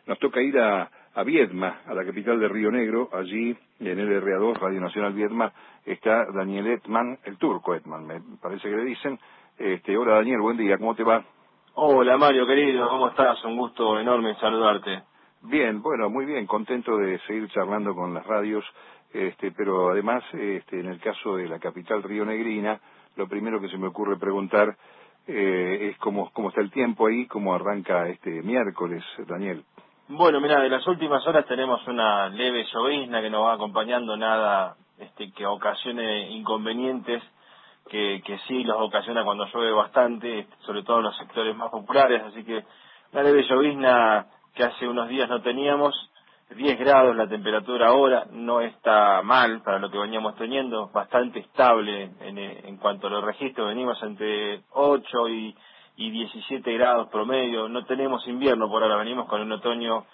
nos toca ir a Viedma, a la capital de Río Negro. Allí, en LRA2, Radio Nacional Viedma, está Daniel Etman, el turco Etman, me parece que le dicen. Hola Daniel, buen día, ¿cómo te va? Hola Mario, querido, ¿cómo estás? Un gusto enorme saludarte. Bien, bueno, muy bien, contento de seguir charlando con las radios, pero además, en el caso de la capital rionegrina, lo primero que se me ocurre preguntar es cómo está el tiempo ahí, cómo arranca este miércoles, Daniel. Bueno, mira, de las últimas horas tenemos una leve llovizna que nos va acompañando, nada que ocasione inconvenientes, que sí los ocasiona cuando llueve bastante, sobre todo en los sectores más populares, así que una leve llovizna que hace unos días no teníamos. 10 grados la temperatura ahora, no está mal para lo que veníamos teniendo, bastante estable en cuanto a los registros, venimos entre 8 y 17 grados promedio, no tenemos invierno por ahora, venimos con un otoño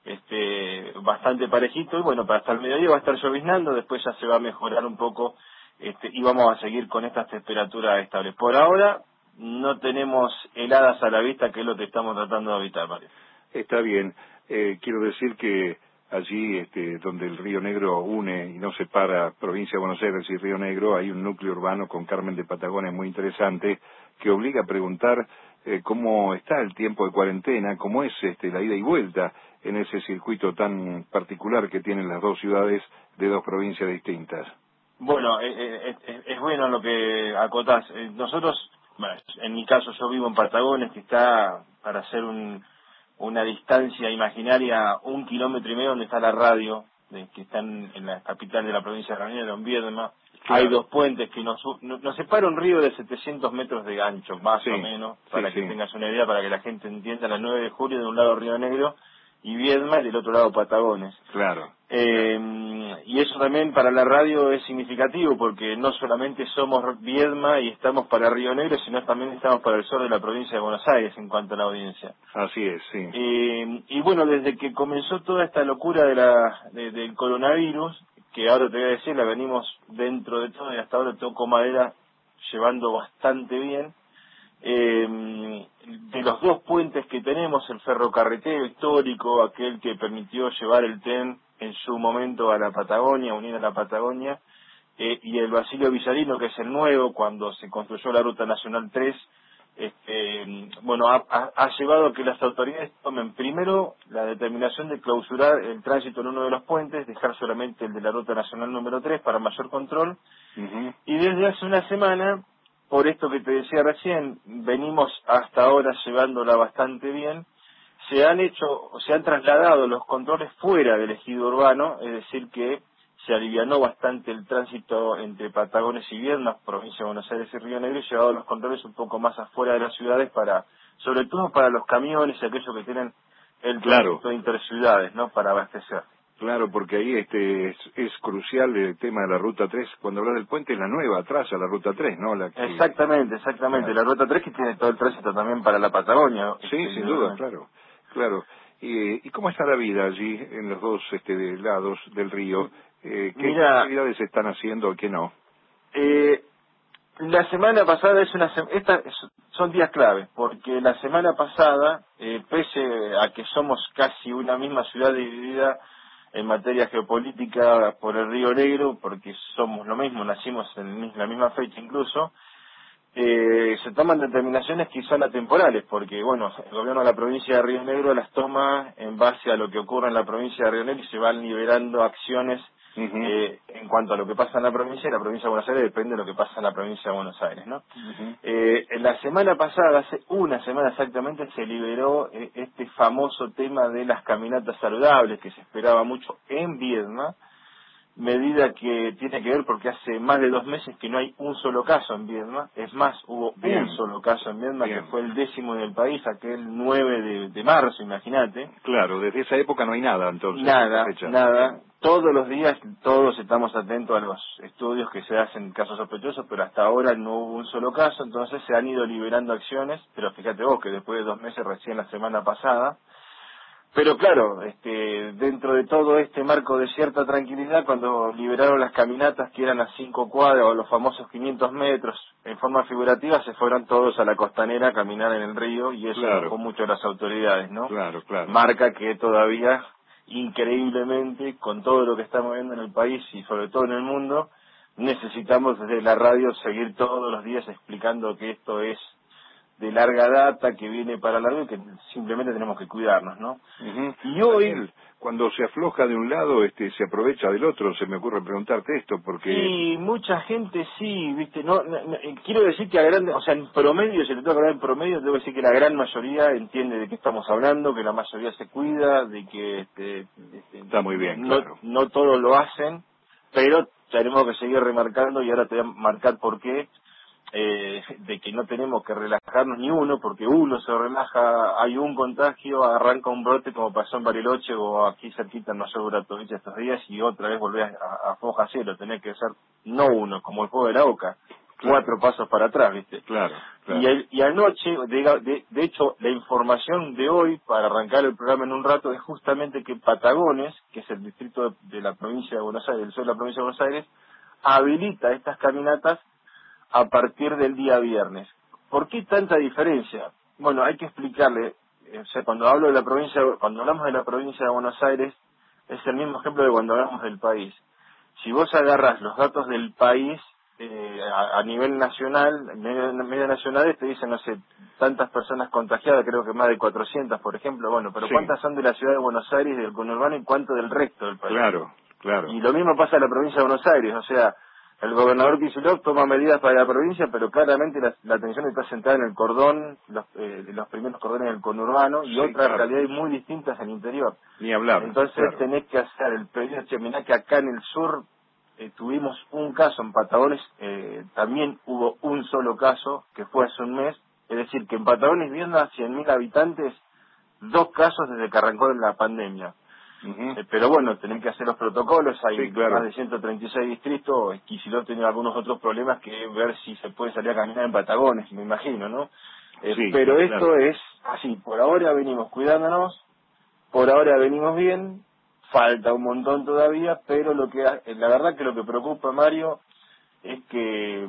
bastante parejito, y bueno, para hasta el mediodía va a estar lloviznando, después ya se va a mejorar un poco, y vamos a seguir con estas temperaturas estables. Por ahora no tenemos heladas a la vista, que es lo que estamos tratando de evitar, Mario. Está bien, quiero decir que allí donde el Río Negro une y no separa provincia de Buenos Aires y Río Negro, hay un núcleo urbano con Carmen de Patagones muy interesante que obliga a preguntar cómo está el tiempo de cuarentena, cómo es la ida y vuelta en ese circuito tan particular que tienen las dos ciudades de dos provincias distintas. Bueno, es bueno lo que acotás. Nosotros, bueno, en mi caso yo vivo en Patagones, que está para hacer una distancia imaginaria 1,5 kilómetros donde está la radio, que está en la capital de la provincia de Río Negro, en Viedma. Claro. Hay dos puentes que nos separa un río de 700 metros de ancho, más Sí, o menos, para que sí. tengas una idea, para que la gente entienda. La 9 de julio de un lado Río Negro y Viedma, y del otro lado Patagones. Claro. Y eso también para la radio es significativo, porque no solamente somos Viedma y estamos para Río Negro, sino también estamos para el sur de la provincia de Buenos Aires en cuanto a la audiencia. Así es, sí. Y bueno, desde que comenzó toda esta locura del coronavirus, que ahora te voy a decir, la venimos dentro de todo y hasta ahora toco madera llevando bastante bien. De los dos puentes que tenemos, el ferrocarretero histórico, aquel que permitió llevar el tren en su momento a la Patagonia, unir a la Patagonia, y el Basilio Villarino, que es el nuevo, cuando se construyó la Ruta Nacional 3, bueno, ha llevado a que las autoridades tomen primero la determinación de clausurar el tránsito en uno de los puentes, dejar solamente el de la Ruta Nacional número 3 para mayor control, y desde hace una semana, por esto que te decía recién, venimos hasta ahora llevándola bastante bien, se han trasladado los controles fuera del ejido urbano, es decir que se alivianó bastante el tránsito entre Patagones y Viedma, provincia de Buenos Aires y Río Negro, y llevado los controles un poco más afuera de las ciudades sobre todo para los camiones y aquellos que tienen el tránsito interciudades, ¿no? Para abastecer. Claro, porque ahí es crucial el tema de la Ruta 3. Cuando hablas del puente, es la nueva, atrás a la Ruta 3, ¿no? Exactamente. Claro. La Ruta 3 que tiene todo el tránsito también para la Patagonia. Sí, sin duda, claro. ¿Y cómo está la vida allí en los dos lados del río? ¿Qué actividades se están haciendo o qué no? La semana pasada son días claves, porque la semana pasada, pese a que somos casi una misma ciudad dividida en materia geopolítica por el Río Negro, porque somos lo mismo, nacimos en la misma fecha incluso, se toman determinaciones quizás atemporales, porque bueno, el gobierno de la provincia de Río Negro las toma en base a lo que ocurre en la provincia de Río Negro y se van liberando acciones en cuanto a lo que pasa en la provincia, y la provincia de Buenos Aires depende de lo que pasa en la provincia de Buenos Aires, ¿no? La semana pasada, hace una semana exactamente, se liberó este famoso tema de las caminatas saludables que se esperaba mucho en Viedma, medida que tiene que ver porque hace más de 2 meses que no hay un solo caso en Viedma. Es más, hubo un solo caso en Viedma, que fue el 10º en el país, aquel 9 de marzo, imagínate. Claro, desde esa época no hay nada, entonces. Nada. Todos los días, todos estamos atentos a los estudios que se hacen casos sospechosos, pero hasta ahora no hubo un solo caso, entonces se han ido liberando acciones, pero fíjate vos que después de 2 meses, recién la semana pasada, Pero claro, dentro de todo este marco de cierta tranquilidad, cuando liberaron las caminatas que eran a 5 cuadras o los famosos 500 metros, en forma figurativa, se fueron todos a la costanera a caminar en el río y eso enojó mucho a las autoridades, ¿no? Claro, claro. Marca que todavía, increíblemente, con todo lo que estamos viendo en el país y sobre todo en el mundo, necesitamos desde la radio seguir todos los días explicando que esto es de larga data, que viene para largo y que simplemente tenemos que cuidarnos, ¿no? Uh-huh. Y hoy... Daniel, cuando se afloja de un lado, se aprovecha del otro, se me ocurre preguntarte esto, porque... Sí, mucha gente sí, viste, quiero decir que a grande, o sea, en promedio, si le tengo que hablar en promedio, debo decir que la gran mayoría entiende de qué estamos hablando, que la mayoría se cuida, de que está muy bien, claro. No todos lo hacen, pero tenemos que seguir remarcando y ahora te voy a marcar por qué. De que no tenemos que relajarnos ni uno, porque uno se relaja, hay un contagio, arranca un brote como pasó en Bariloche o aquí cerquita en Mayor Buratovich estos días y otra vez volvés a foja cero, tenés que ser no uno, como el juego de la Oca, claro. 4 pasos para atrás, ¿viste? Claro, claro. Y anoche, de hecho, la información de hoy, para arrancar el programa en un rato, es justamente que Patagones, que es el distrito de la provincia de Buenos Aires, el sur de la provincia de Buenos Aires, habilita estas caminatas a partir del día viernes. ¿Por qué tanta diferencia? Bueno, hay que explicarle, o sea, cuando hablamos de la provincia de Buenos Aires, es el mismo ejemplo de cuando hablamos del país. Si vos agarrás los datos del país a nivel nacional, medio nacionales, te dicen, no sé, tantas personas contagiadas, creo que más de 400, por ejemplo, bueno, pero sí. ¿cuántas son de la ciudad de Buenos Aires, del conurbano, y cuánto del resto del país? Claro, claro. Y lo mismo pasa en la provincia de Buenos Aires, o sea, el gobernador Kicillof toma medidas para la provincia, pero claramente la atención está centrada en el cordón, los primeros cordones del conurbano, y sí, otras claro. realidades muy distintas en el interior. Ni hablar. Entonces claro. tenés que hacer el pedido, mirá que acá en el sur tuvimos un caso, en Patagones también hubo un solo caso, que fue hace un mes, es decir, que en Patagones, viendo a 100.000 habitantes, 2 casos desde que arrancó la pandemia. Uh-huh. Pero bueno, tienen que hacer los protocolos, hay sí, claro. más de 136 distritos, Kicillof tiene algunos otros problemas que ver si se puede salir a caminar en Patagones, me imagino, ¿no? Sí, pero claro. esto es así, por ahora venimos cuidándonos, por ahora venimos bien, falta un montón todavía, pero la verdad que lo que preocupa, Mario, es que,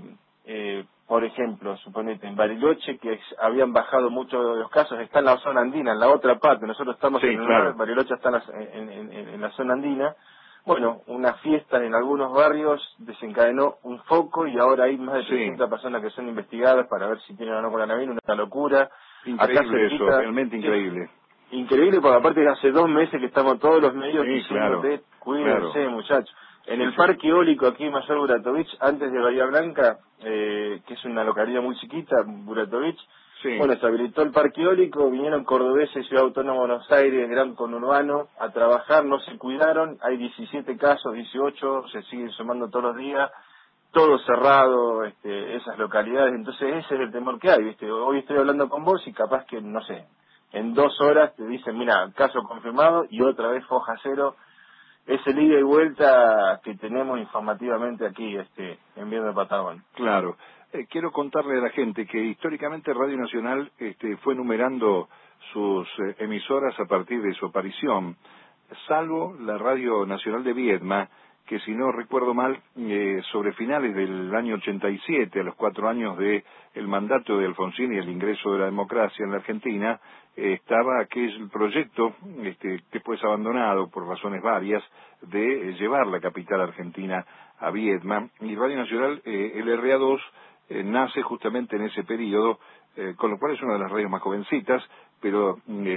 por ejemplo, suponete, en Bariloche, que habían bajado mucho de los casos, está en la zona andina, en la otra parte, nosotros estamos sí, en el claro. mar, Bariloche está en la zona andina, bueno, una fiesta en algunos barrios desencadenó un foco y ahora hay más de 300 personas que son investigadas para ver si tienen o no coronavirus, una locura. Increíble acá cerquita, eso, realmente increíble. Increíble, porque aparte hace 2 meses que estamos todos los medios sí, diciéndote, claro, cuídense, claro. muchachos. En sí, el sí. parque eólico aquí en Mayor Buratovich, antes de Bahía Blanca, que es una localidad muy chiquita, Buratovich, sí. bueno, se habilitó el parque eólico, vinieron cordobeses, Ciudad Autónoma de Buenos Aires, Gran Conurbano, a trabajar, no se cuidaron, hay 17 casos, 18, se siguen sumando todos los días, todo cerrado, esas localidades, entonces ese es el temor que hay, ¿viste? Hoy estoy hablando con vos y capaz que, no sé, en 2 horas te dicen, mira, caso confirmado y otra vez foja cero. Es el ida y vuelta que tenemos informativamente aquí en Viendo de Patagón. Claro. Quiero contarle a la gente que históricamente Radio Nacional fue numerando sus emisoras a partir de su aparición, salvo la Radio Nacional de Viedma, que si no recuerdo mal, sobre finales del año 87, a los 4 años de el mandato de Alfonsín y el ingreso de la democracia en la Argentina, estaba aquel proyecto, después abandonado por razones varias, de llevar la capital argentina a Viedma, y Radio Nacional, el RA2, nace justamente en ese periodo, con lo cual es una de las radios más jovencitas, pero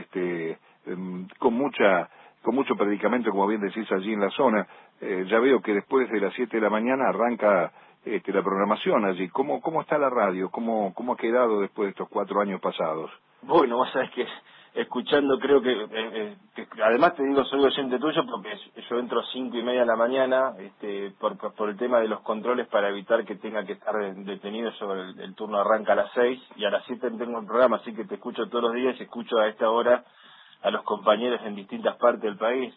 con mucho predicamento, como bien decís, allí en la zona. Ya veo que después de las 7 de la mañana arranca la programación allí. ¿Cómo está la radio? ¿Cómo ha quedado después de estos 4 años pasados? Bueno, vos sabés que escuchando creo que además te digo, soy oyente tuyo porque yo entro 5:30 de la mañana por el tema de los controles para evitar que tenga que estar detenido. Sobre el turno arranca a las 6 y a las 7 tengo el programa, así que te escucho todos los días y escucho a esta hora a los compañeros en distintas partes del país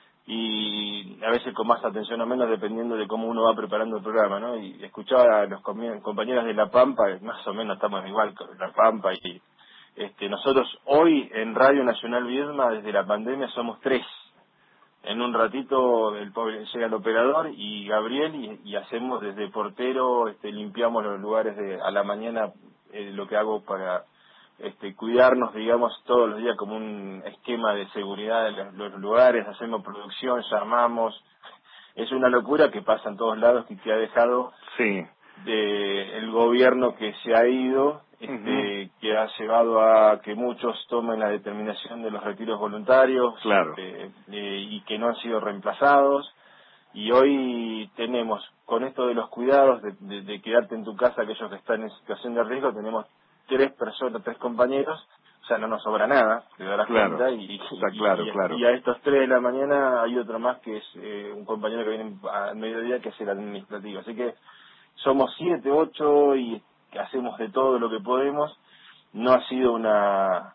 y a veces con más atención o menos dependiendo de cómo uno va preparando el programa, ¿no? Y escuchaba a los compañeros de La Pampa, más o menos estamos igual con La Pampa Nosotros hoy en Radio Nacional Viedma, desde la pandemia, somos 3. En un ratito llega el operador y Gabriel y hacemos desde portero, limpiamos los lugares a la mañana, lo que hago para cuidarnos, digamos, todos los días como un esquema de seguridad de los lugares, hacemos producción, llamamos. Es una locura que pasa en todos lados y que ha dejado el gobierno que se ha ido, que ha llevado a que muchos tomen la determinación de los retiros voluntarios, y que no han sido reemplazados. Y hoy tenemos, con esto de los cuidados, de quedarte en tu casa, aquellos que están en situación de riesgo, tenemos 3 compañeros, o sea, no nos sobra nada, te darás cuenta, y a estos 3 de la mañana hay otro más que es un compañero que viene al mediodía, que es el administrativo. Así que somos 7, 8 y hacemos de todo lo que podemos. No ha sido una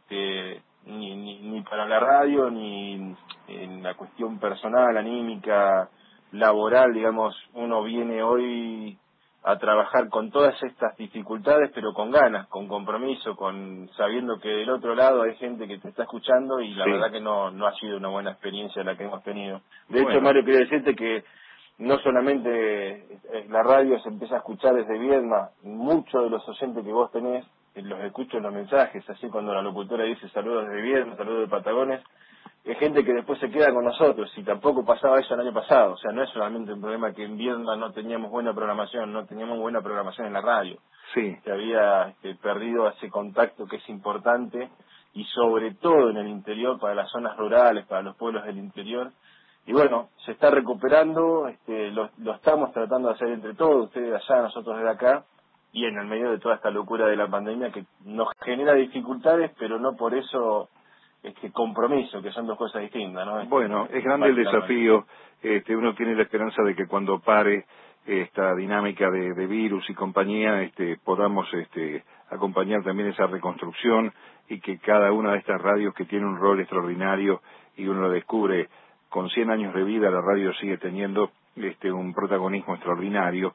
ni para la radio, ni en la cuestión personal, anímica, laboral, digamos, uno viene hoy a trabajar con todas estas dificultades, pero con ganas, con compromiso, sabiendo que del otro lado hay gente que te está escuchando, y la verdad que no ha sido una buena experiencia la que hemos tenido. De hecho, Mario, quiero decirte que no solamente la radio se empieza a escuchar desde Viedma, muchos de los oyentes que vos tenés, los escucho en los mensajes, así cuando la locutora dice saludos desde Viedma, saludos de Patagones, es gente que después se queda con nosotros, y tampoco pasaba eso el año pasado. O sea, no es solamente un problema que en Viedma no teníamos buena programación, no teníamos buena programación en la radio. Se había perdido ese contacto que es importante, y sobre todo en el interior, para las zonas rurales, para los pueblos del interior. Y bueno, se está recuperando, lo estamos tratando de hacer entre todos, ustedes de allá, nosotros de acá, y en el medio de toda esta locura de la pandemia que nos genera dificultades, pero no por eso compromiso, que son 2 cosas distintas, ¿no? Bueno, es grande el desafío. Uno tiene la esperanza de que cuando pare esta dinámica de virus y compañía, podamos acompañar también esa reconstrucción, y que cada una de estas radios que tiene un rol extraordinario, y uno lo descubre con 100 años de vida, la radio sigue teniendo un protagonismo extraordinario.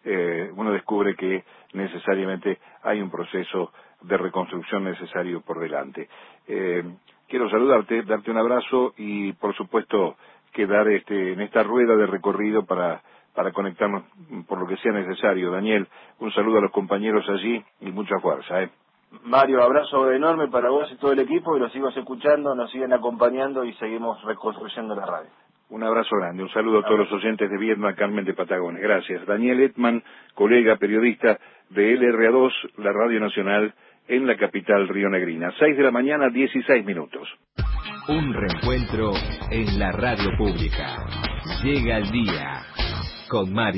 Uno descubre que necesariamente hay un proceso de reconstrucción necesario por delante. Quiero saludarte, darte un abrazo, y por supuesto quedar en esta rueda de recorrido para conectarnos por lo que sea necesario. Daniel, un saludo a los compañeros allí y mucha fuerza. Mario, abrazo enorme para vos y todo el equipo, y los sigo escuchando, nos siguen acompañando y seguimos reconstruyendo la radio. Un abrazo grande, un saludo a todos los oyentes de Viedma, Carmen de Patagones. Gracias. Daniel Etman, colega periodista de LRA2, la Radio Nacional, en la capital rionegrina. 6 de la mañana, 16 minutos. Un reencuentro en la radio pública. Llega el día con Mario.